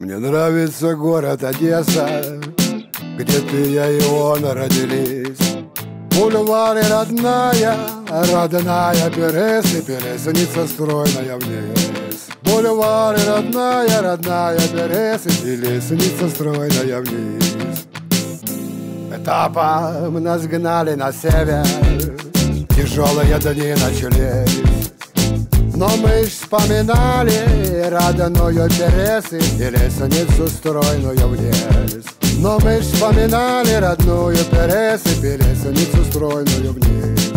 Мне нравится город Одесса, где ты, я и он родились. Бульвары родная, родная Перес, Пересница стройная вниз. Бульвары родная Перес, Пересница стройная вниз. Этапом нас гнали на север, тяжелые дни начались. Но мы ж вспоминали родную Перес и лестницу стройную вниз. Но мы ж вспоминали родную Перес и лестницу стройную вниз.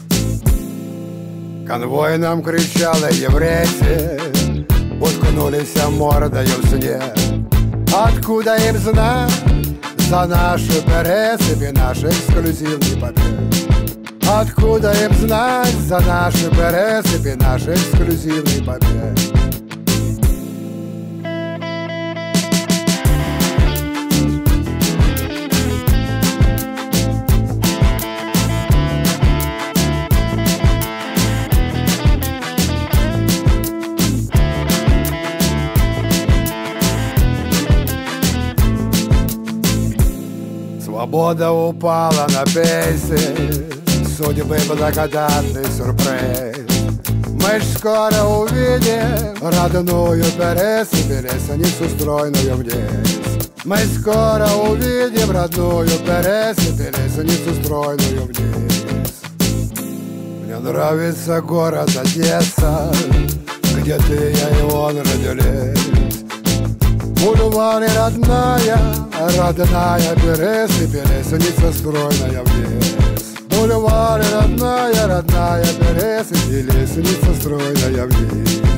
Конвой нам кричали еврейцы, уткнулись мордою в снег. Откуда им знать за нашу Перес и наш эксклюзивный побег? Откуда им знать за наши Перес и наш эксклюзивный побег? Свобода упала на пейсы, судьбы благодатный сюрприз. Мы ж скоро увидим родную Перес и Пересницу стройную вниз. Мы скоро увидим родную Перес и Пересницу стройную вниз. Мне нравится город Одесса, где ты, я и он родились. Бульвары родная Перес и Пересница стройная вниз. Бульвары родная Перес и лестница стройная вниз.